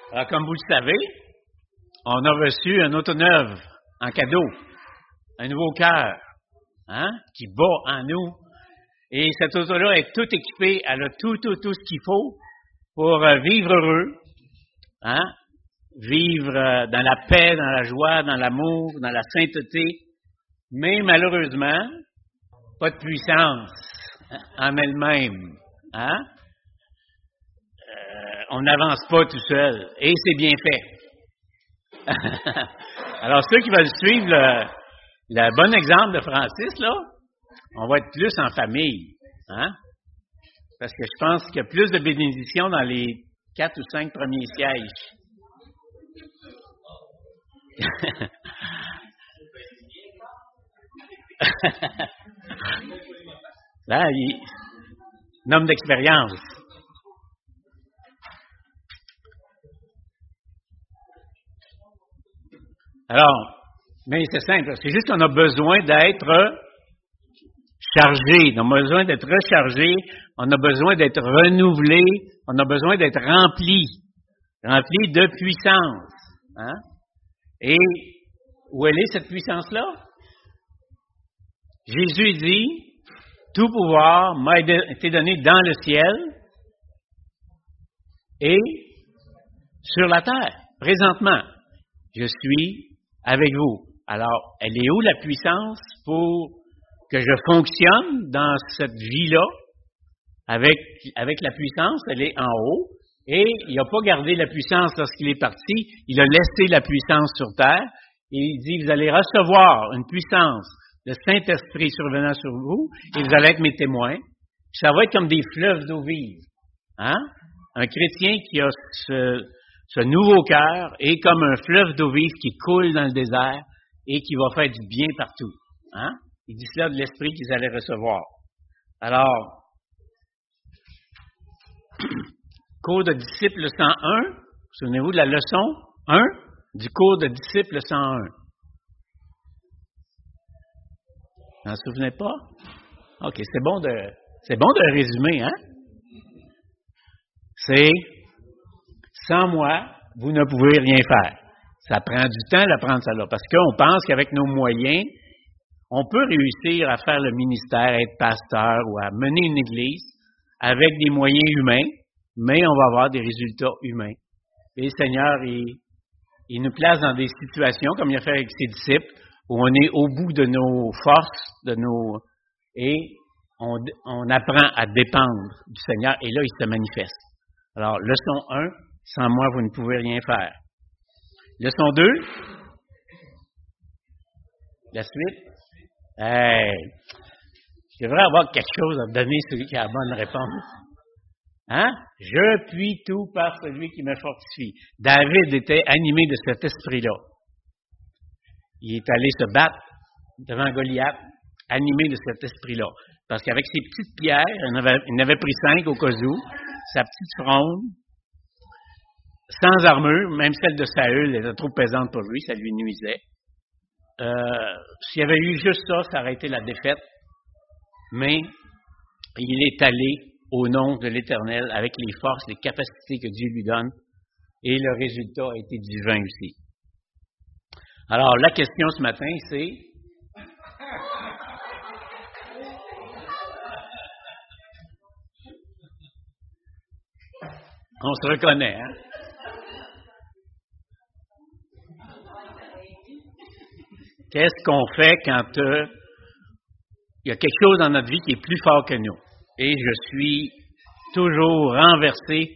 Alors, comme vous le savez, on a reçu un autoneuve en cadeau, un nouveau cœur, qui bat en nous. Et cette auto-là est toute équipée, elle a tout ce qu'il faut pour vivre heureux, vivre dans la paix, dans la joie, dans l'amour, dans la sainteté, mais malheureusement, pas de puissance en elle-même. On n'avance pas tout seul, et c'est bien fait. Alors, ceux qui veulent suivre le bon exemple de Francis, là, on va être plus en famille, parce que je pense qu'il y a plus de bénédictions dans les 4 ou 5 premiers sièges. Là, un homme d'expérience. Alors, mais c'est simple, c'est juste qu'on a besoin d'être chargé, on a besoin d'être rechargé, on a besoin d'être renouvelé, on a besoin d'être rempli de puissance. Et où elle est cette puissance-là? Jésus dit, tout pouvoir m'a été donné dans le ciel et sur la terre. Présentement, je suis avec vous. Alors, elle est où la puissance pour que je fonctionne dans cette vie-là? Avec la puissance, elle est en haut. Et il n'a pas gardé la puissance lorsqu'il est parti. Il a laissé la puissance sur terre. Et il dit, vous allez recevoir une puissance, le Saint-Esprit survenant sur vous, et vous allez être mes témoins. Ça va être comme des fleuves d'eau vive. Un chrétien qui a ce nouveau cœur est comme un fleuve d'eau vive qui coule dans le désert et qui va faire du bien partout. Il dit cela de l'Esprit qu'ils allaient recevoir. Alors, cours de disciples 101, souvenez-vous de la leçon 1 du cours de disciples 101. Vous n'en souvenez pas? OK, c'est bon de résumer, C'est, sans moi, vous ne pouvez rien faire. Ça prend du temps d'apprendre ça là, parce qu'on pense qu'avec nos moyens, on peut réussir à faire le ministère, être pasteur ou à mener une église avec des moyens humains, mais on va avoir des résultats humains. Et le Seigneur, il nous place dans des situations, comme il a fait avec ses disciples, où on est au bout de nos forces, et on apprend à dépendre du Seigneur, et là, il se manifeste. Alors, leçon 1, sans moi, vous ne pouvez rien faire. Leçon 2, la suite. Je devrais avoir quelque chose à donner à celui qui a la bonne réponse. Je puis tout par celui qui me fortifie. David était animé de cet esprit-là. Il est allé se battre devant Goliath, animé de cet esprit-là. Parce qu'avec ses petites pierres, il en avait pris 5 au cas où, sa petite fronde, sans armure, même celle de Saül était trop pesante pour lui, ça lui nuisait. S'il y avait eu juste ça, ça aurait été la défaite. Mais il est allé au nom de l'Éternel avec les forces, les capacités que Dieu lui donne, et le résultat a été divin aussi. Alors, la question ce matin, c'est... On se reconnaît, Qu'est-ce qu'on fait quand il y a quelque chose dans notre vie qui est plus fort que nous? Et je suis toujours renversé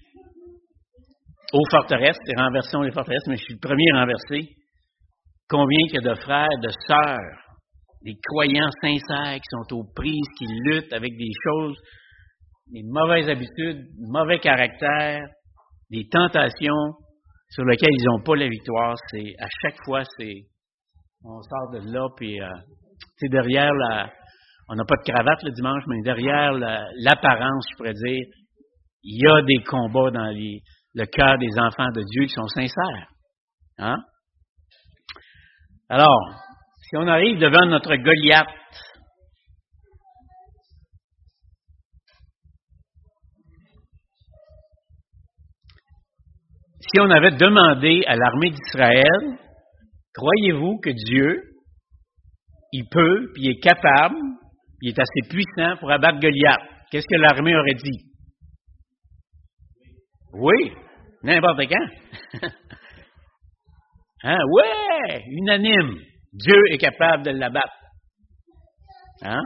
aux forteresses, et renversons les forteresses, mais je suis le premier renversé. Combien il y a de frères, de sœurs, des croyants sincères qui sont aux prises, qui luttent avec des choses, des mauvaises habitudes, mauvais caractère, des tentations sur lesquelles ils n'ont pas la victoire. C'est à chaque fois, on sort de là, puis derrière on n'a pas de cravate le dimanche, mais derrière l'apparence, je pourrais dire, il y a des combats dans le cœur des enfants de Dieu qui sont sincères. Alors, si on arrive devant notre Goliath, si on avait demandé à l'armée d'Israël, croyez-vous que Dieu, il peut, puis il est capable, puis il est assez puissant pour abattre Goliath? Qu'est-ce que l'armée aurait dit? Oui, n'importe quand. Hein? Ouais, unanime. Dieu est capable de l'abattre. Hein?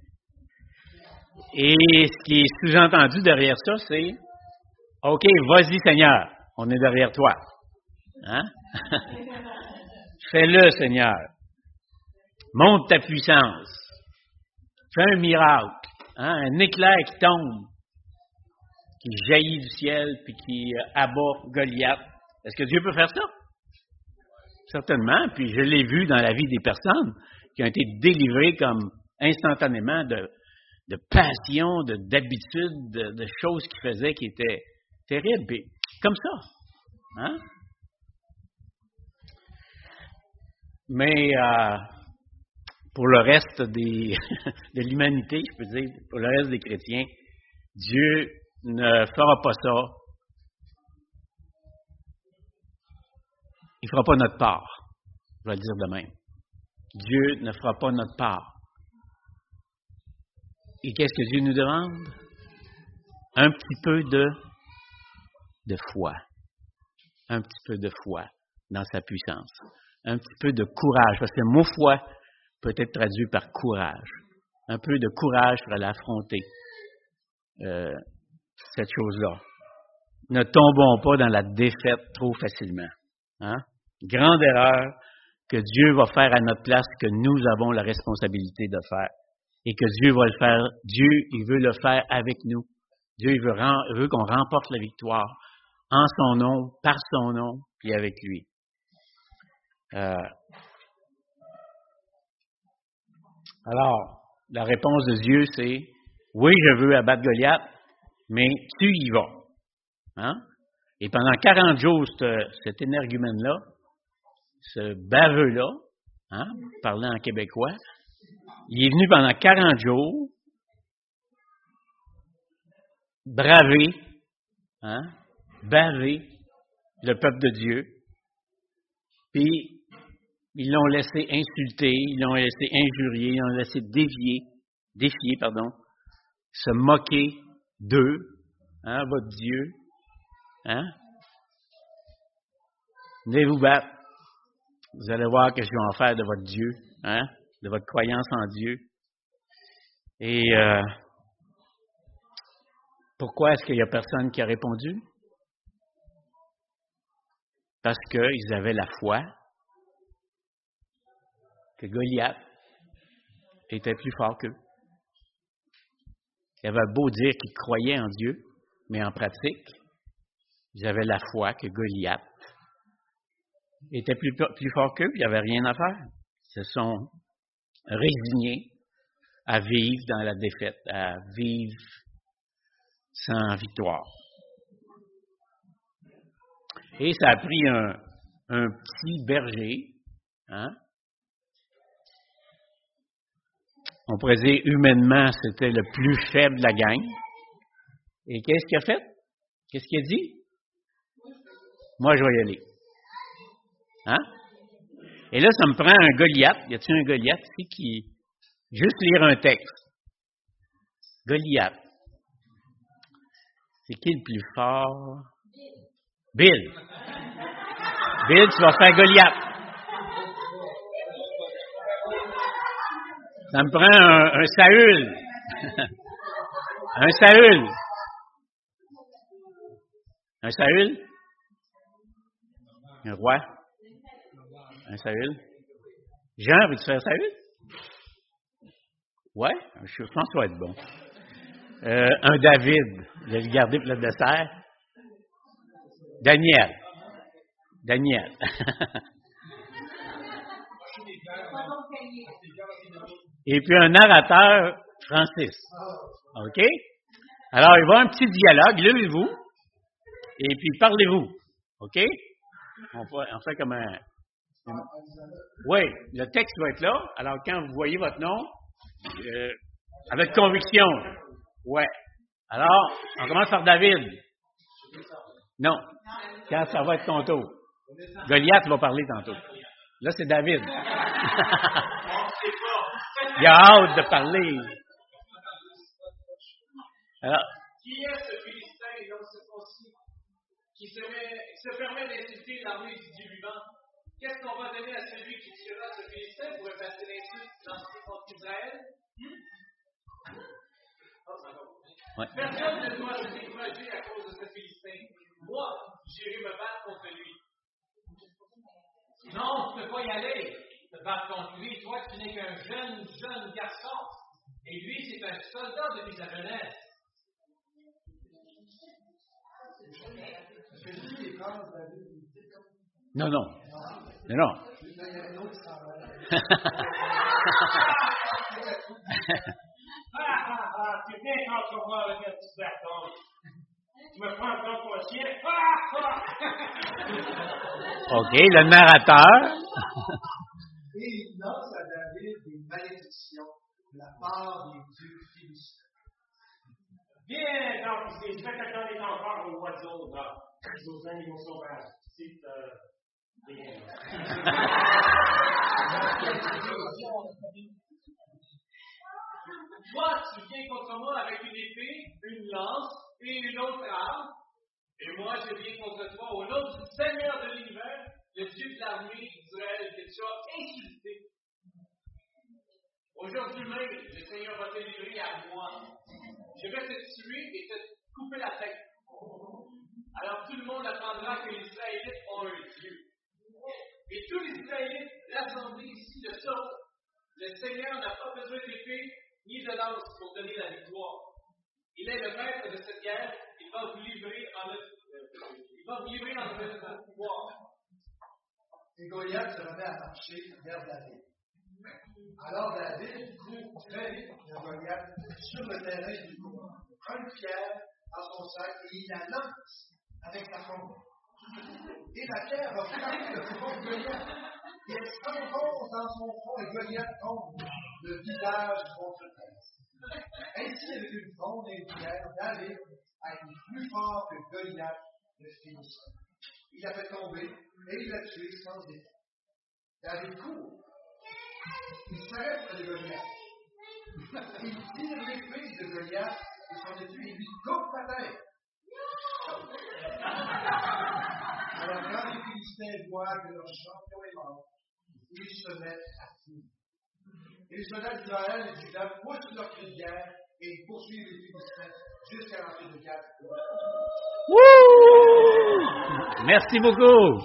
Et ce qui est sous-entendu derrière ça, c'est OK, vas-y Seigneur, on est derrière toi. Hein? Fais-le, Seigneur. Montre ta puissance. Fais un miracle. Hein? Un éclair qui tombe, qui jaillit du ciel, puis qui abat Goliath. Est-ce que Dieu peut faire ça? Certainement. Puis je l'ai vu dans la vie des personnes qui ont été délivrées comme instantanément de passion, d'habitude, de choses qu'ils faisaient qui étaient terribles. Puis, comme ça. Hein? Mais pour le reste de l'humanité, je peux dire, pour le reste des chrétiens, Dieu ne fera pas ça. Il ne fera pas notre part. Je vais le dire de même. Dieu ne fera pas notre part. Et qu'est-ce que Dieu nous demande? Un petit peu de foi. Un petit peu de foi dans sa puissance. Un petit peu de courage, parce que le mot foi peut être traduit par courage. Un peu de courage pour aller affronter cette chose-là. Ne tombons pas dans la défaite trop facilement. Hein? Grande erreur que Dieu va faire à notre place, que nous avons la responsabilité de faire. Et que Dieu va le faire. Dieu, il veut le faire avec nous. Dieu, il veut qu'on remporte la victoire en son nom, par son nom, puis avec lui. Alors, la réponse de Dieu, c'est oui, je veux abattre Goliath, mais tu y vas. Hein? Et pendant 40 jours, cet énergumène-là, ce baveux-là, hein, parlant en québécois, il est venu pendant 40 jours braver, hein, baver le peuple de Dieu, puis ils l'ont laissé insulter, ils l'ont laissé injurier, ils l'ont laissé défier, se moquer d'eux, hein, votre Dieu, hein. Venez vous battre. Vous allez voir que je vais en faire de votre Dieu, hein, de votre croyance en Dieu. Et pourquoi est-ce qu'il n'y a personne qui a répondu? Parce qu'ils avaient la foi que Goliath était plus fort qu'eux. Ils avaient beau dire qu'ils croyaient en Dieu, mais en pratique, ils avaient la foi que Goliath était plus fort qu'eux, puis il n'y avait rien à faire. Ils se sont résignés à vivre dans la défaite, à vivre sans victoire. Et ça a pris un petit berger, hein? On pourrait dire humainement, c'était le plus faible de la gang. Et qu'est-ce qu'il a fait? Qu'est-ce qu'il a dit? Moi, je vais y aller. Hein? Et là, ça me prend un Goliath. Y a-t-il un Goliath ici qui... Juste lire un texte. Goliath. C'est qui le plus fort? Bill. Bill, tu vas faire Goliath. Ça me prend un Saül. Un Saül. Un Saül? Un roi? Un Saül? Jean, veux-tu faire Saül? Ouais, je pense que ça va être bon. Un David. Je vais le garder pour le dessert. Daniel. Et puis un narrateur, Francis. OK? Alors, il va y avoir un petit dialogue, levez-vous, et puis parlez-vous. OK? On fait comme un... Oui, le texte va être là. Alors, quand vous voyez votre nom, avec conviction. Ouais. Alors, on commence par David. Non. Quand ça va être ton tour. Goliath va parler tantôt. Là, c'est David. Il a hâte de parler. Alors, qui est ce Philistin, l'homme circoncis, qui se permet d'insulter l'armée du Dieu vivant? Qu'est-ce qu'on va donner à celui qui tuera ce Philistin pour effacer l'insulte lancée contre Israël? Ouais. Personne ne doit se décourager à cause de ce Philistin. Moi, j'irai me battre contre lui. Non, tu ne peux pas y aller, te battre contre lui. Toi, tu n'es qu'un jeune garçon. Et lui, c'est un soldat depuis sa jeunesse. non. Tu viens contre moi avec un petit bâton. Tu me prends comme pour un chien. OK, le narrateur. Et il lance à David des malédictions de la part des dieux philistins. Viens, donc, ici, je vais te donner encore aux oiseaux, là. Aux animaux sauvages. C'est, bien. Toi, tu viens contre moi avec une épée, une lance et une autre arme. Et moi, je viens contre toi au nom du Seigneur de l'univers, le Dieu de l'armée d'Israël que tu as insulté. Aujourd'hui même, le Seigneur va te livrer à moi. Je vais te tuer et te couper la tête. Alors tout le monde apprendra que les Israélites ont un Dieu. Et tous les Israélites rassemblés ici le sauront. Le Seigneur n'a pas besoin d'épée ni de lance pour donner la victoire. Il est le maître de cette guerre. Il va vous livrer en notre pouvoir. Et Goliath se remet à marcher vers David. Alors David court très vite vers Goliath sur le terrain du combat. Il prend une pierre dans son sac et il la lance avec sa fronde. Et la pierre va frapper le front de Goliath. Et elle s'enfonce dans son front et Goliath tombe le visage contre terre. Ainsi, avec une fronde et une pierre, David a été plus fort que Goliath le Philistin. Il l'a fait tomber et il l'a tué sans défaite. David court. Il s'arrête près de Goliath. Il tire l'épée de Goliath de son épée et lui coupe la tête. Alors, quand les Philistins voient que leur champion est mort, ils se mettent à fuir. Et les soldats d'Israël et Juda poussent leur cri de guerre et ils poursuivent les Philistins jusqu'à l'entrée de Gath. Merci beaucoup.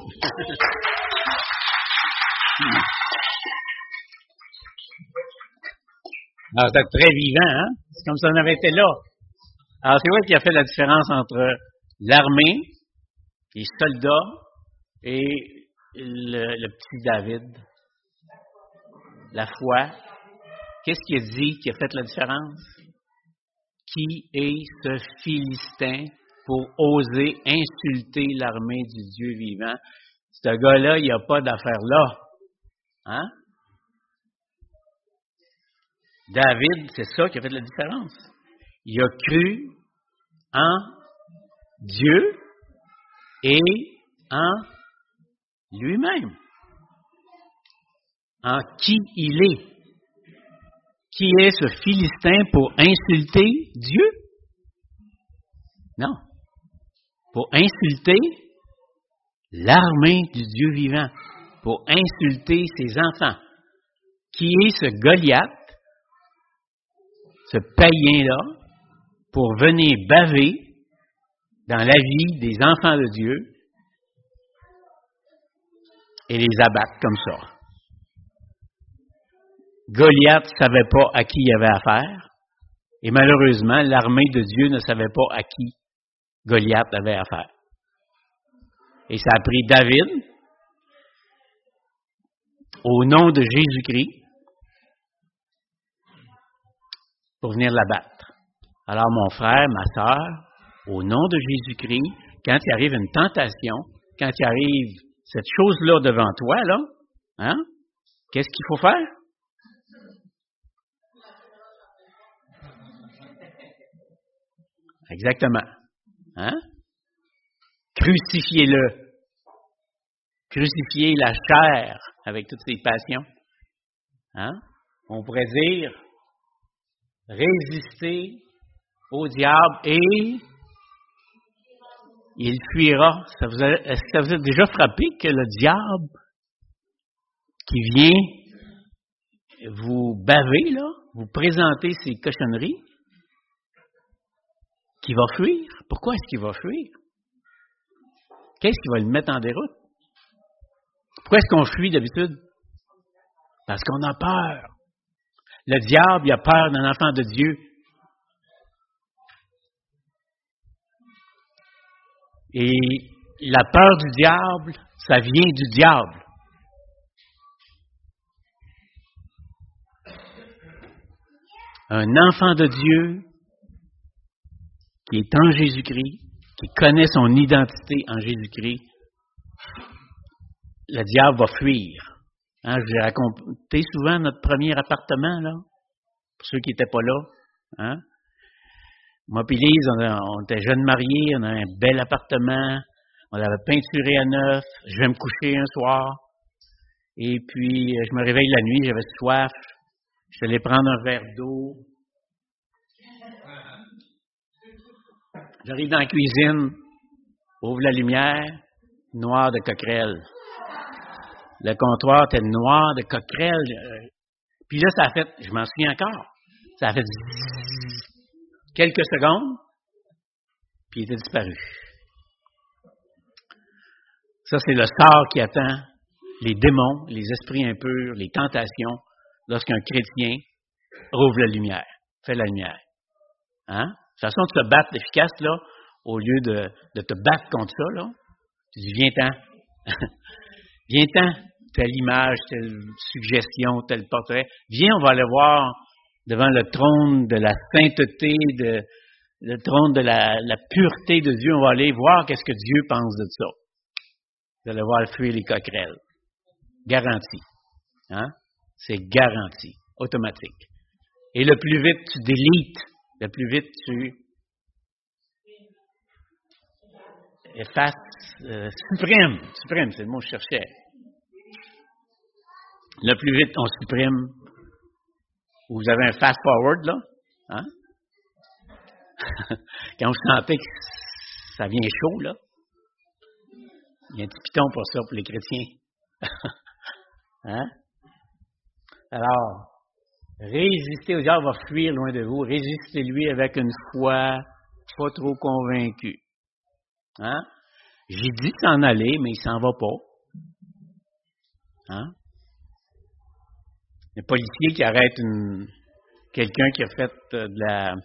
Alors, c'est très vivant, hein? C'est comme si on avait été là. Alors, c'est vrai qu'il a fait la différence entre l'armée, les soldats et le petit David. La foi. Qu'est-ce qu'il a dit qui a fait la différence? Qui est ce Philistin pour oser insulter l'armée du Dieu vivant? Ce gars-là, il n'y a pas d'affaire là. Hein? David, c'est ça qui a fait la différence. Il a cru en Dieu et en lui-même. En qui il est. Qui est ce Philistin pour insulter Dieu? Non. Pour insulter l'armée du Dieu vivant. Pour insulter ses enfants. Qui est ce Goliath, ce païen-là, pour venir baver dans la vie des enfants de Dieu et les abattre comme ça. Goliath ne savait pas à qui il avait affaire, et malheureusement, l'armée de Dieu ne savait pas à qui Goliath avait affaire. Et ça a pris David, au nom de Jésus-Christ, pour venir l'abattre. Alors, mon frère, ma sœur, au nom de Jésus-Christ, quand il arrive une tentation, quand il arrive cette chose-là devant toi, là, hein, qu'est-ce qu'il faut faire? Exactement. Hein? Crucifiez-le. Crucifiez la chair avec toutes ses passions. Hein? On pourrait dire, résister au diable et il fuira. Est-ce que ça vous a déjà frappé que le diable qui vient vous baver, là, vous présenter ses cochonneries, qui va fuir? Pourquoi est-ce qu'il va fuir? Qu'est-ce qui va le mettre en déroute? Pourquoi est-ce qu'on fuit d'habitude? Parce qu'on a peur. Le diable, il a peur d'un enfant de Dieu. Et la peur du diable, ça vient du diable. Un enfant de Dieu qui est en Jésus-Christ, qui connaît son identité en Jésus-Christ, le diable va fuir. Hein, je vous ai raconté souvent notre premier appartement, là, pour ceux qui n'étaient pas là. Hein? Moi et Lise, on était jeunes mariés, on avait un bel appartement, on l'avait peinturé à neuf, je vais me coucher un soir, et puis je me réveille la nuit, j'avais soif, je suis allé prendre un verre d'eau. J'arrive dans la cuisine, ouvre la lumière, noir de coquerelles. Le comptoir était noir de coquerelles. Puis là, ça a fait, je m'en souviens encore, ça a fait quelques secondes, puis il était disparu. Ça, c'est le sort qui attend les démons, les esprits impurs, les tentations, lorsqu'un chrétien rouvre la lumière, fait la lumière. Hein? De toute façon, de se battre efficace, là, au lieu de te battre contre ça, là, tu dis, viens-t'en. Viens-t'en, telle image, telle suggestion, tel portrait. Viens, on va aller voir devant le trône de la sainteté, le trône de la pureté de Dieu. On va aller voir qu'est-ce que Dieu pense de ça. Vous allez voir fuir les coquerelles. Garanti. Hein? C'est garanti. Automatique. Et le plus vite tu délites, le plus vite tu effaces, supprime, c'est le mot que je cherchais. Le plus vite on supprime, vous avez un fast-forward, là, hein? Quand vous sentez que ça vient chaud, là, il y a un petit piton pour ça, pour les chrétiens. Hein? Alors, résistez au diable, va fuir loin de vous. Résistez-lui avec une foi pas trop convaincue. Hein? J'ai dit de s'en aller, mais il s'en va pas. Hein? Le policier qui arrête quelqu'un qui a fait de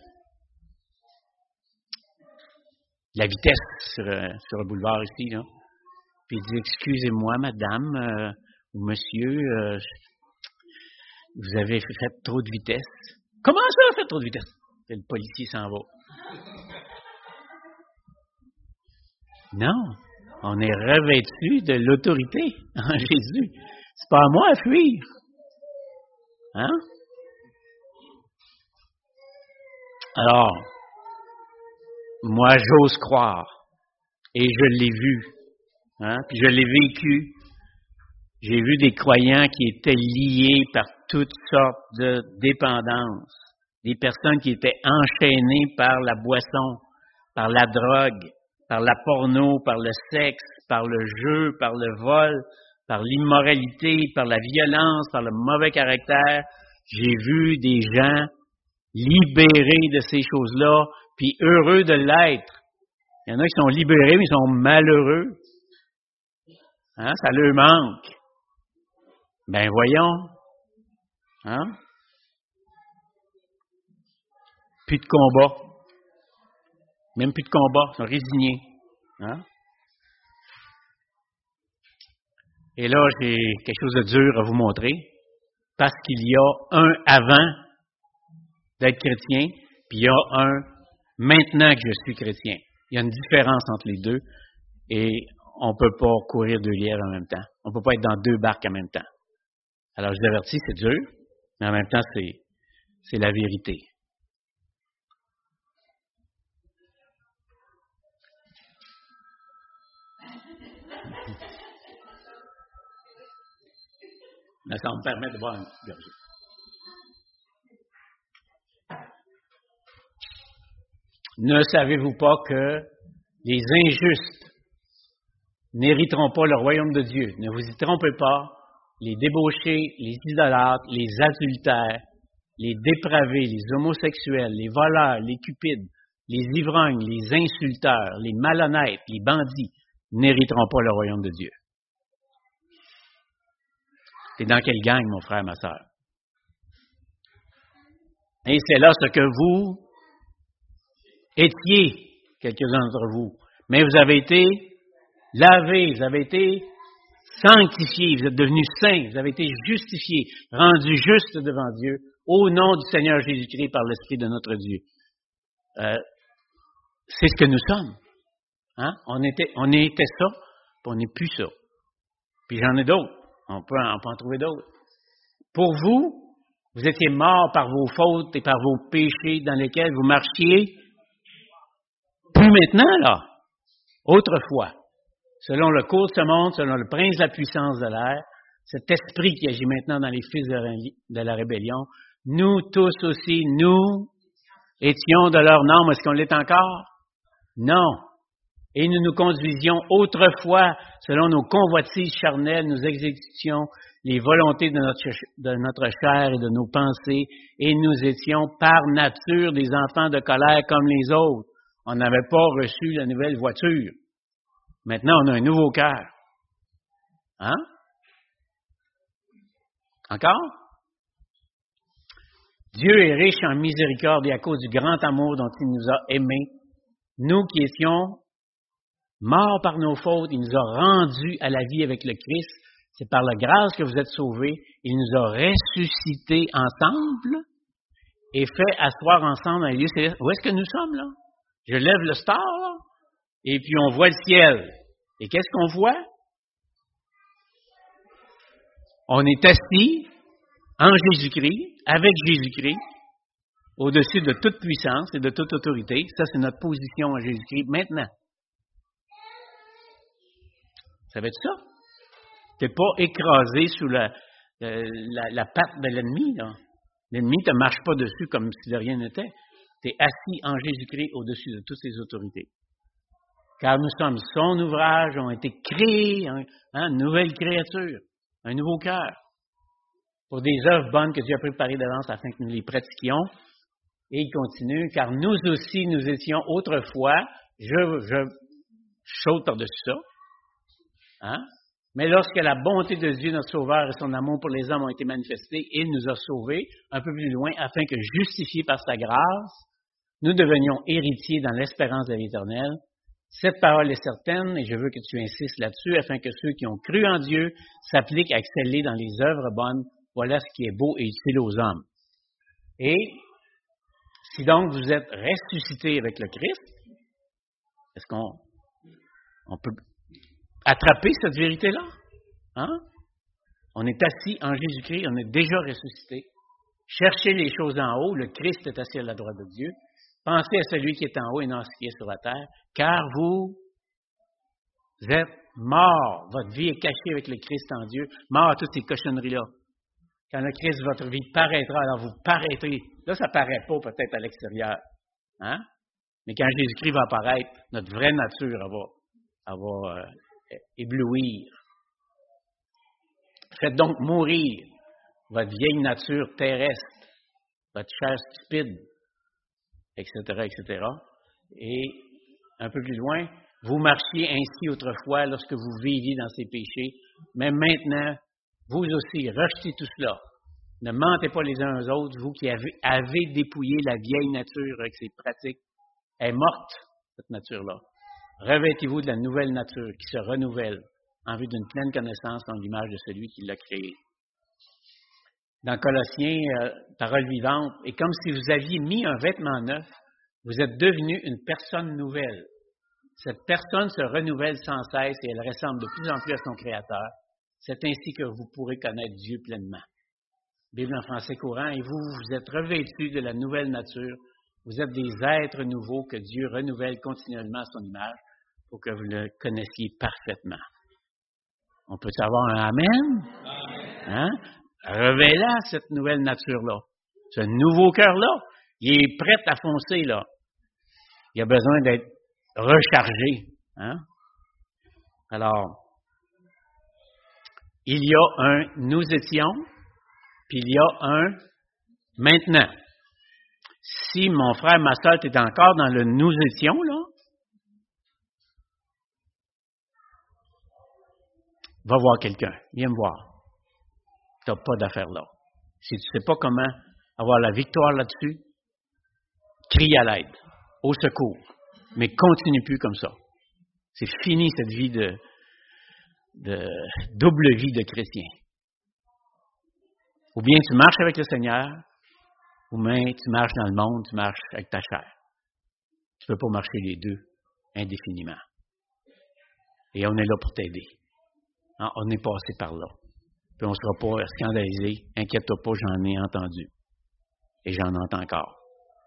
la vitesse sur le boulevard ici, là. Puis il dit, excusez-moi, madame ou monsieur, vous avez fait trop de vitesse. Comment ça, fait trop de vitesse? Et le policier s'en va. Non, on est revêtu de l'autorité en Jésus. C'est pas à moi à fuir. Hein? Alors, moi, j'ose croire, et je l'ai vu, hein? Puis je l'ai vécu. J'ai vu des croyants qui étaient liés par toutes sortes de dépendances, des personnes qui étaient enchaînées par la boisson, par la drogue, par la porno, par le sexe, par le jeu, par le vol, par l'immoralité, par la violence, par le mauvais caractère. J'ai vu des gens libérés de ces choses-là, puis heureux de l'être. Il y en a qui sont libérés, mais ils sont malheureux. Hein? Ça leur manque. Ben voyons. Hein? Plus de combat. Même plus de combat. Ils sont résignés. Hein? Et là, j'ai quelque chose de dur à vous montrer. Parce qu'il y a un avant d'être chrétien, puis il y a un maintenant que je suis chrétien. Il y a une différence entre les deux. Et on ne peut pas courir deux lièvres en même temps. On ne peut pas être dans deux barques en même temps. Alors, je vous avertis, c'est dur, mais en même temps, c'est la vérité. Mais ça me permet de boire une petite gorgée. Ne savez-vous pas que les injustes n'hériteront pas le royaume de Dieu? Ne vous y trompez pas. Les débauchés, les idolâtres, les adultères, les dépravés, les homosexuels, les voleurs, les cupides, les ivrognes, les insulteurs, les malhonnêtes, les bandits n'hériteront pas le royaume de Dieu. T'es dans quelle gang, mon frère, ma sœur? Et c'est là ce que vous étiez, quelques-uns d'entre vous. Mais vous avez été lavés, vous avez été sanctifiés, vous êtes devenus saints, vous avez été justifiés, rendus justes devant Dieu, au nom du Seigneur Jésus-Christ par l'Esprit de notre Dieu. C'est ce que nous sommes. Hein? On était ça, puis on n'est plus ça. Puis j'en ai d'autres. On peut en trouver d'autres. Pour vous, vous étiez morts par vos fautes et par vos péchés dans lesquels vous marchiez. Plus maintenant, là. Autrefois. Selon le cours de ce monde, selon le prince de la puissance de l'air, cet esprit qui agit maintenant dans les fils de la rébellion, nous tous aussi, nous étions de leur norme. Est-ce qu'on l'est encore? Non. Et nous nous conduisions autrefois, selon nos convoitises charnelles, nous exécutions les volontés de notre chair et de nos pensées, et nous étions par nature des enfants de colère comme les autres. On n'avait pas reçu la nouvelle voiture. Maintenant, on a un nouveau cœur. Hein? Encore? Dieu est riche en miséricorde et à cause du grand amour dont il nous a aimés, nous qui étions morts par nos fautes, il nous a rendus à la vie avec le Christ. C'est par la grâce que vous êtes sauvés. Il nous a ressuscités ensemble et fait asseoir ensemble dans les lieux célestes. Où est-ce que nous sommes, là? Je lève le star, là, et puis on voit le ciel. Et qu'est-ce qu'on voit? On est assis en Jésus-Christ, avec Jésus-Christ, au-dessus de toute puissance et de toute autorité. Ça, c'est notre position en Jésus-Christ maintenant. Ça veut dire ça? Tu n'es pas écrasé sous la patte de l'ennemi, là. L'ennemi ne te marche pas dessus comme si de rien n'était. Tu es assis en Jésus-Christ au-dessus de toutes ses autorités. Car nous sommes son ouvrage, ont été créés, une nouvelle créature, un nouveau cœur, pour des œuvres bonnes que Dieu a préparées d'avance afin que nous les pratiquions. Et il continue, car nous aussi, nous étions autrefois, je saute par-dessus ça, hein? Mais lorsque la bonté de Dieu, notre Sauveur, et son amour pour les hommes ont été manifestés, il nous a sauvés un peu plus loin, afin que, justifiés par sa grâce, nous devenions héritiers dans l'espérance de l'éternel. Cette parole est certaine, et je veux que tu insistes là-dessus, afin que ceux qui ont cru en Dieu s'appliquent à exceller dans les œuvres bonnes. Voilà ce qui est beau et utile aux hommes. Et si donc vous êtes ressuscités avec le Christ, est-ce qu'on peut attraper cette vérité-là? Hein? On est assis en Jésus-Christ, on est déjà ressuscité. Cherchez les choses en haut, le Christ est assis à la droite de Dieu. Pensez à celui qui est en haut et non à ce qui est sur la terre, car vous êtes morts. Votre vie est cachée avec le Christ en Dieu, mort à toutes ces cochonneries-là. Quand le Christ de votre vie paraîtra, alors vous paraîtrez. Là, ça ne paraît pas peut-être à l'extérieur. Hein? Mais quand Jésus-Christ va apparaître, notre vraie nature va éblouir. Faites donc mourir votre vieille nature terrestre, votre chair stupide, etc., etc. Et un peu plus loin, vous marchiez ainsi autrefois lorsque vous viviez dans ces péchés, mais maintenant, vous aussi, rejetez tout cela. Ne mentez pas les uns aux autres, vous qui avez dépouillé la vieille nature avec ses pratiques. Elle est morte, cette nature-là. Revêtez-vous de la nouvelle nature qui se renouvelle en vue d'une pleine connaissance dans l'image de celui qui l'a créée. Dans Colossiens, parole vivante, et comme si vous aviez mis un vêtement neuf, vous êtes devenu une personne nouvelle. Cette personne se renouvelle sans cesse et elle ressemble de plus en plus à son Créateur. C'est ainsi que vous pourrez connaître Dieu pleinement. Bible en français courant, et vous êtes revêtus de la nouvelle nature. Vous êtes des êtres nouveaux que Dieu renouvelle continuellement à son image pour que vous le connaissiez parfaitement. On peut savoir un Amen? Amen. Hein? Révèle-la, cette nouvelle nature-là. Ce nouveau cœur-là, il est prêt à foncer, là. Il a besoin d'être rechargé. Hein? Alors, il y a un « nous étions », puis il y a un « maintenant ». Si mon frère, ma soeur, tu es encore dans le « nous étions », là, va voir quelqu'un. Viens me voir. Tu n'as pas d'affaire là. Si tu ne sais pas comment avoir la victoire là-dessus, crie à l'aide, au secours. Mais continue plus comme ça. C'est fini cette vie de double vie de chrétien. Ou bien tu marches avec le Seigneur, ou bien tu marches dans le monde, tu marches avec ta chair. Tu ne peux pas marcher les deux indéfiniment. Et on est là pour t'aider. On est passé par là. Puis on ne sera pas scandalisé. Inquiète-toi pas, j'en ai entendu. Et j'en entends encore.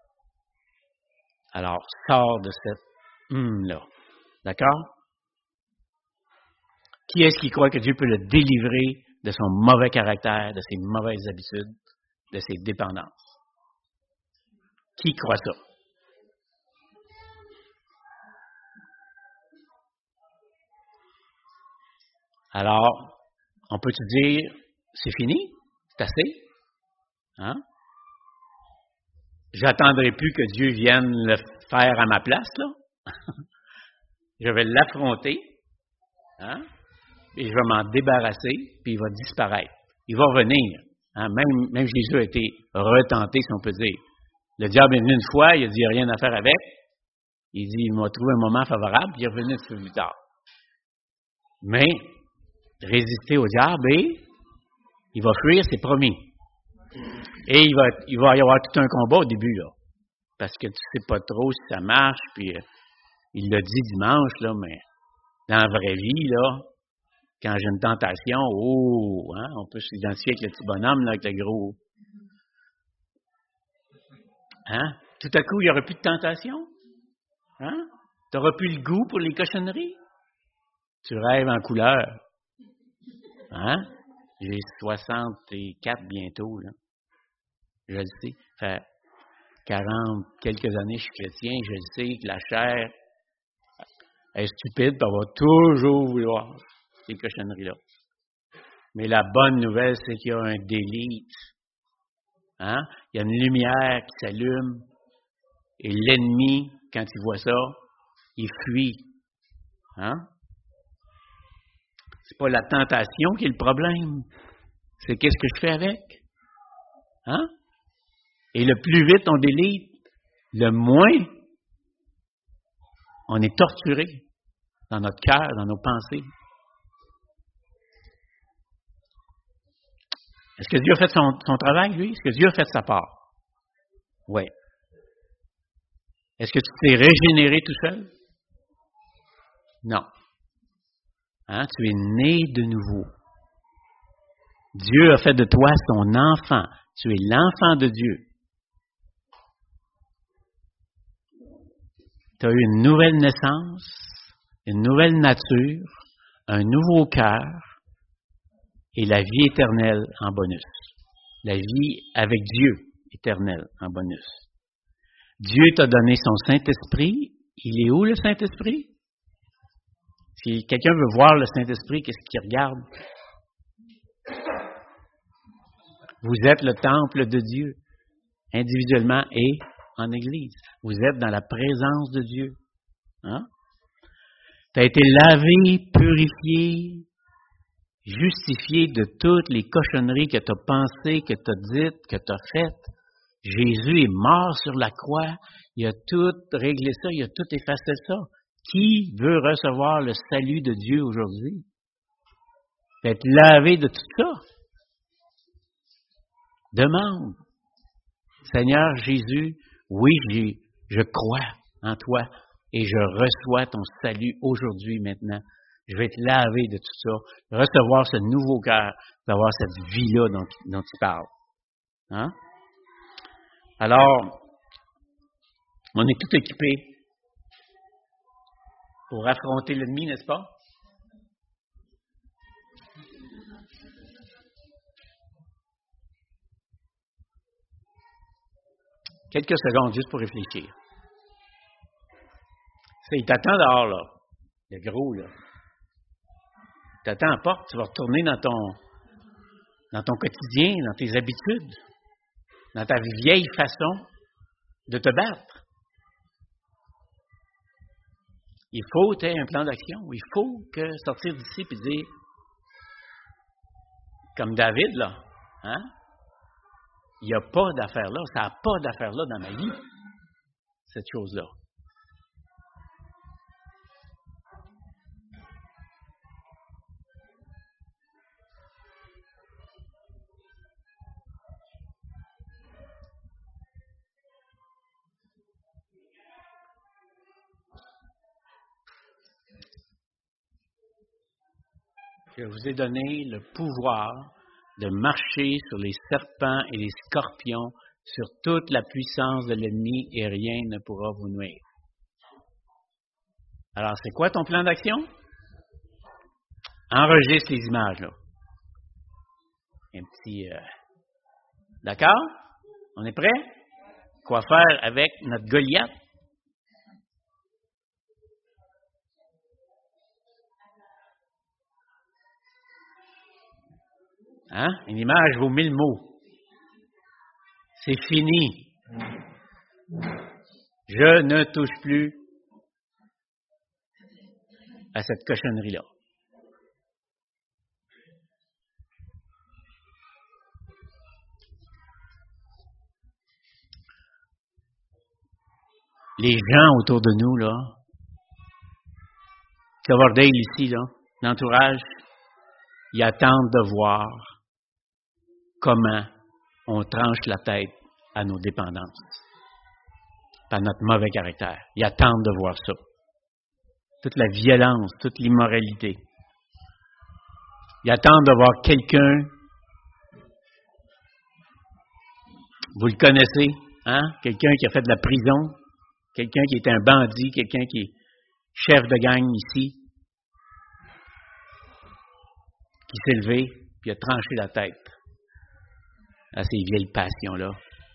Alors, sors de cette là. D'accord? Qui est-ce qui croit que Dieu peut le délivrer de son mauvais caractère, de ses mauvaises habitudes, de ses dépendances? Qui croit ça? Alors, on peut te dire, c'est fini? C'est assez? Hein? J'attendrai plus que Dieu vienne le faire à ma place, là. Je vais l'affronter, hein? Et je vais m'en débarrasser, puis il va disparaître. Il va revenir. Hein? Même Jésus a été retenté, si on peut dire. Le diable est venu une fois, il a dit, il n'y a rien à faire avec. Il dit, il m'a trouvé un moment favorable, puis il est revenu un peu plus tard. Mais, résister au diable, et il va fuir, c'est promis. Et il va y avoir tout un combat au début, là. Parce que tu ne sais pas trop si ça marche, puis il l'a dit dimanche, là, mais dans la vraie vie, là, quand j'ai une tentation, on peut s'identifier avec le petit bonhomme, là, avec le gros. Hein? Tout à coup, il n'y aura plus de tentation. Hein? Tu n'auras plus le goût pour les cochonneries. Tu rêves en couleur. Hein? J'ai 64 bientôt, là. Je le sais. Ça fait 40 quelques années que je suis chrétien, je le sais que la chair est stupide, puis elle va toujours vouloir ces cochonneries-là. Mais la bonne nouvelle, c'est qu'il y a un délice. Hein? Il y a une lumière qui s'allume, et l'ennemi, quand il voit ça, il fuit. Hein? C'est pas la tentation qui est le problème. C'est qu'est-ce que je fais avec? Hein? Et le plus vite on délite, le moins on est torturé dans notre cœur, dans nos pensées. Est-ce que Dieu a fait son travail, lui? Est-ce que Dieu a fait sa part? Oui. Est-ce que tu t'es régénéré tout seul? Non. Hein? Tu es né de nouveau. Dieu a fait de toi son enfant. Tu es l'enfant de Dieu. Tu as eu une nouvelle naissance, une nouvelle nature, un nouveau cœur et la vie éternelle en bonus. La vie avec Dieu éternelle en bonus. Dieu t'a donné son Saint-Esprit. Il est où le Saint-Esprit? Si quelqu'un veut voir le Saint-Esprit, qu'est-ce qu'il regarde? Vous êtes le temple de Dieu, individuellement et en Église. Vous êtes dans la présence de Dieu. Hein? Tu as été lavé, purifié, justifié de toutes les cochonneries que tu as pensées, que tu as dites, que tu as faites. Jésus est mort sur la croix. Il a tout réglé ça, il a tout effacé ça. Qui veut recevoir le salut de Dieu aujourd'hui? D'être lavé de tout ça. Demande. Seigneur Jésus, oui, je crois en toi et je reçois ton salut aujourd'hui, maintenant. Je vais être lavé de tout ça, recevoir ce nouveau cœur, d'avoir cette vie-là dont tu parles. Hein? Alors, on est tout équipé pour affronter l'ennemi, n'est-ce pas? quelques secondes juste pour réfléchir. Il t'attend dehors, là. Le gros, là. Il t'attend à la porte, tu vas retourner dans ton quotidien, dans tes habitudes, dans ta vieille façon de te battre. Il faut que tu aies un plan d'action. Il faut que sortir d'ici et dire, comme David, là, hein? Il n'y a pas d'affaire là, ça n'a pas d'affaire là dans ma vie, cette chose-là. Je vous ai donné le pouvoir de marcher sur les serpents et les scorpions, sur toute la puissance de l'ennemi, et rien ne pourra vous nuire. Alors, c'est quoi ton plan d'action? Enregistre les images, là. Un petit... D'accord? On est prêt? Quoi faire avec notre Goliath? Hein? Une image vaut 1000 mots. C'est fini. Je ne touche plus à cette cochonnerie-là. Les gens autour de nous, là, Coverdale ici, là, l'entourage, ils attendent de voir comment on tranche la tête à nos dépendances, par notre mauvais caractère. Ils attendent de voir ça. Toute la violence, toute l'immoralité. Ils attendent de voir quelqu'un, vous le connaissez, hein? Quelqu'un qui a fait de la prison, quelqu'un qui est un bandit, quelqu'un qui est chef de gang ici, qui s'est levé puis a tranché la tête à ces vieilles passions-là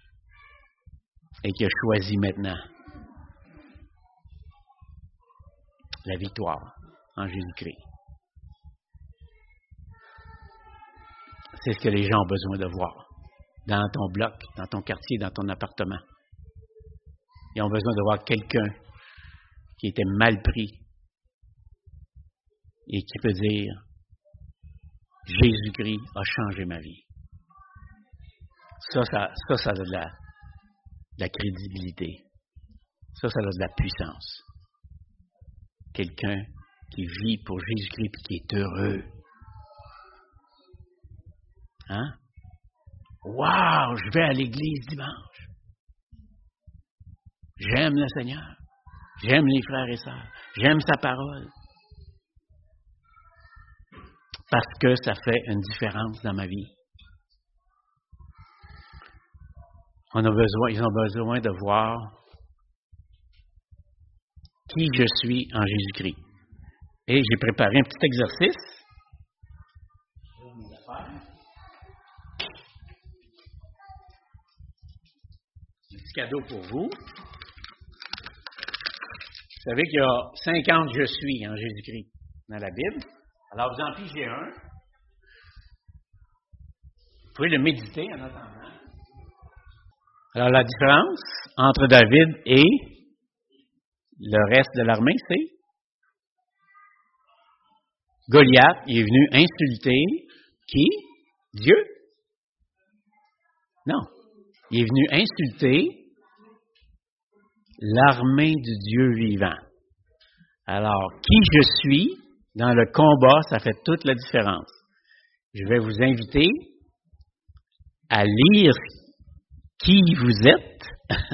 et qui a choisi maintenant la victoire en Jésus-Christ. C'est ce que les gens ont besoin de voir dans ton bloc, dans ton quartier, dans ton appartement. Ils ont besoin de voir quelqu'un qui était mal pris et qui peut dire « Jésus-Christ a changé ma vie ». Ça a de la crédibilité. Ça a de la puissance. Quelqu'un qui vit pour Jésus-Christ et qui est heureux. Hein? Wow! Je vais à l'église dimanche. J'aime le Seigneur. J'aime les frères et sœurs. J'aime sa parole. Parce que ça fait une différence dans ma vie. Ils ont besoin de voir qui je suis en Jésus-Christ. Et j'ai préparé un petit exercice. Un petit cadeau pour vous. Vous savez qu'il y a 50 je suis en Jésus-Christ dans la Bible. Alors, vous en pigez un. Vous pouvez le méditer en attendant. Alors, la différence entre David et le reste de l'armée, c'est Goliath, il est venu insulter qui? Dieu? Non. Il est venu insulter l'armée du Dieu vivant. Alors, qui je suis dans le combat, ça fait toute la différence. Je vais vous inviter à lire qui vous êtes,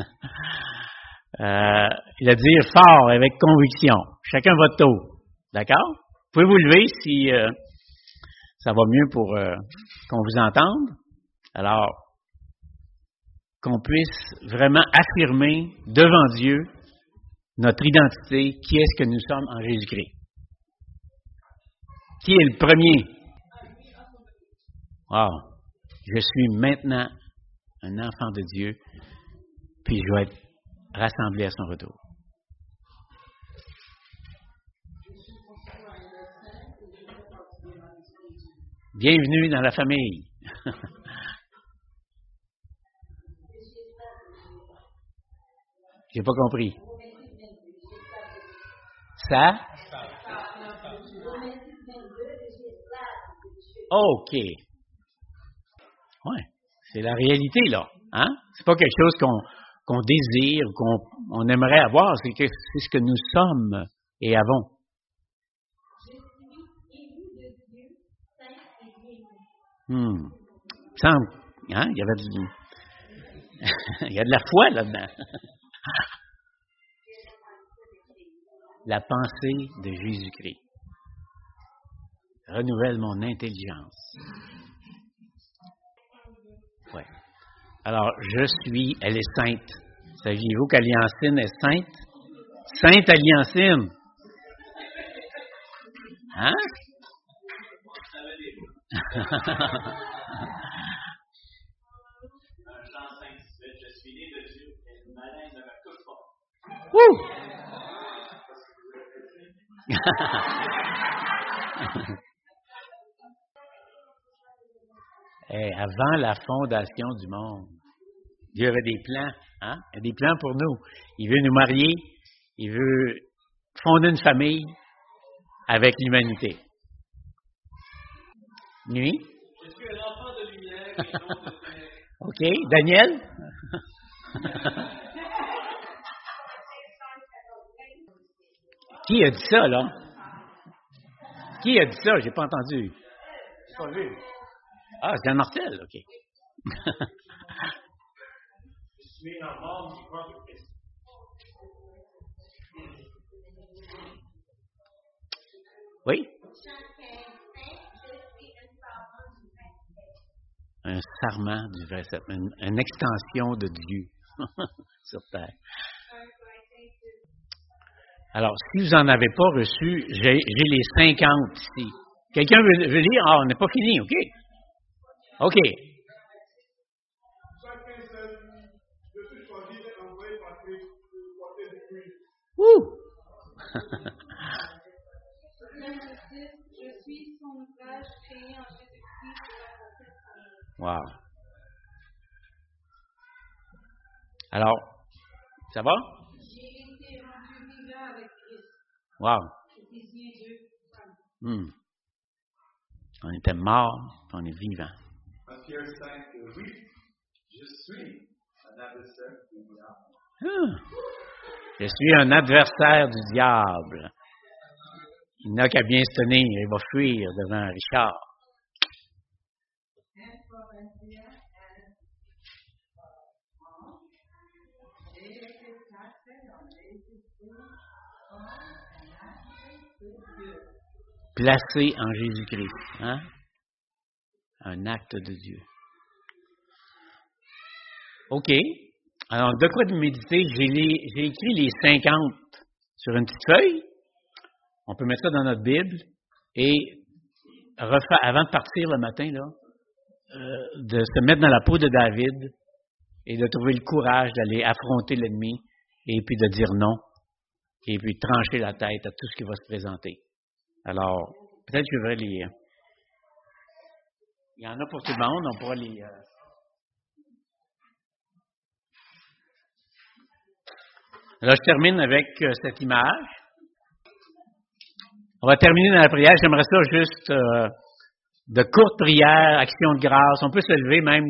et à dire fort, avec conviction. Chacun votre tour. D'accord? Vous pouvez vous lever si ça va mieux pour qu'on vous entende. Alors, qu'on puisse vraiment affirmer devant Dieu notre identité, qui est-ce que nous sommes en Jésus-Christ. Qui est le premier? Wow! Je suis maintenant un enfant de Dieu puis je vais être rassemblé à son retour. Bienvenue dans la famille. J'ai pas compris. Ça? OK. Ouais, c'est la réalité, là. Hein? C'est pas quelque chose qu'on désire, qu'on aimerait avoir, c'est ce que nous sommes et avons. Semble, hein? Il y a de la foi là-dedans. La pensée de Jésus-Christ renouvelle mon intelligence. Ouais. Alors, elle est sainte. Saviez-vous qu'Aliancine est sainte? Sainte Aliancine. Hein? Je suis né de Dieu et le malin ne me touche pas. Wouh! Avant la fondation du monde, Dieu avait des plans, hein? Il a des plans pour nous. Il veut nous marier, il veut fonder une famille avec l'humanité. Nuit? Je suis un enfant de lumière et non de ténèbres. OK. Daniel? Qui a dit ça, là? Qui a dit ça? J'ai pas entendu. J'ai pas vu. Ah, c'est Jean Martel, OK. Je suis un membre du corps de Christ. Oui? Un sarment du verset, une extension de Dieu sur terre. Alors, si vous n'en avez pas reçu, j'ai les 50 ici. Quelqu'un veut dire, on n'est pas fini, OK? OK. Ouh! Je suis son ouvrage créé en Jésus-Christ pour accomplir son œuvre. Wow. Alors, ça va? J'ai été rendu vivant avec Christ. Wow. Éphésiens 2. On était morts, on est vivant. Pierre 5, oui, je suis un adversaire du diable. Je suis un adversaire du diable. Il n'a qu'à bien se tenir, il va fuir devant Richard. Placé en Jésus-Christ. Hein? Un acte de Dieu. OK. Alors, de quoi de méditer? J'ai écrit les 50 sur une petite feuille. On peut mettre ça dans notre Bible et avant de partir le matin, là, de se mettre dans la peau de David et de trouver le courage d'aller affronter l'ennemi et puis de dire non et puis de trancher la tête à tout ce qui va se présenter. Alors, peut-être que je vais les... Il y en a pour tout le monde, on pourra les... Alors, je termine avec cette image. On va terminer dans la prière. J'aimerais ça juste de courtes prières, action de grâce. On peut se lever même,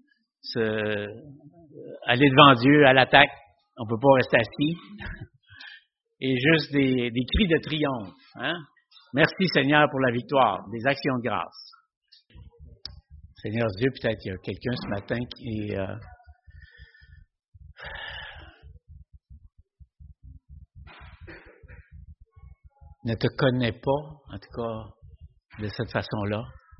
aller devant Dieu à l'attaque. On ne peut pas rester assis. Et juste des cris de triomphe. Hein? Merci Seigneur pour la victoire, des actions de grâce. Seigneur Dieu, peut-être qu'il y a quelqu'un ce matin qui ne te connaît pas, en tout cas de cette façon-là,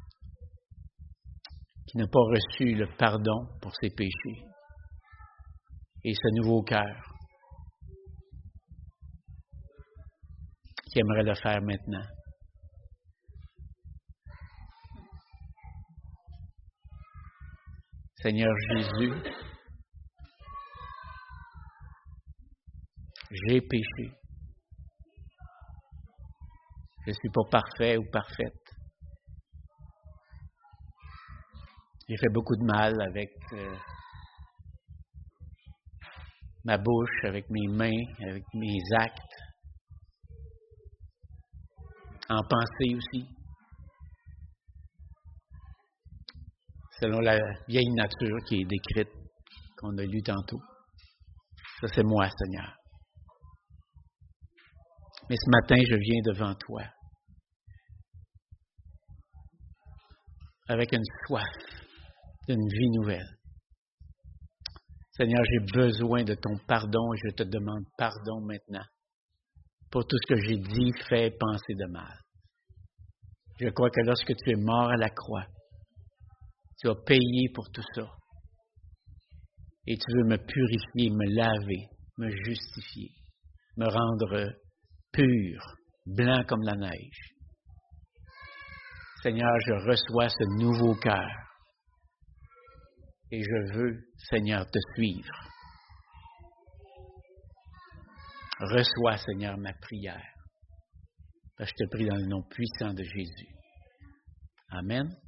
qui n'a pas reçu le pardon pour ses péchés et ce nouveau cœur, qui aimerait le faire maintenant. Seigneur Jésus, J'ai péché. Je ne suis pas parfait ou parfaite. J'ai fait beaucoup de mal avec ma bouche, avec mes mains, avec mes actes, en pensée aussi. Selon la vieille nature qui est décrite, qu'on a lue tantôt. Ça, c'est moi, Seigneur. Mais ce matin, je viens devant toi avec une soif d'une vie nouvelle. Seigneur, j'ai besoin de ton pardon et je te demande pardon maintenant pour tout ce que j'ai dit, fait, pensé de mal. Je crois que lorsque tu es mort à la croix, tu as payé pour tout ça. Et tu veux me purifier, me laver, me justifier, me rendre pur, blanc comme la neige. Seigneur, je reçois ce nouveau cœur. Et je veux, Seigneur, te suivre. Reçois, Seigneur, ma prière. Je te prie dans le nom puissant de Jésus. Amen.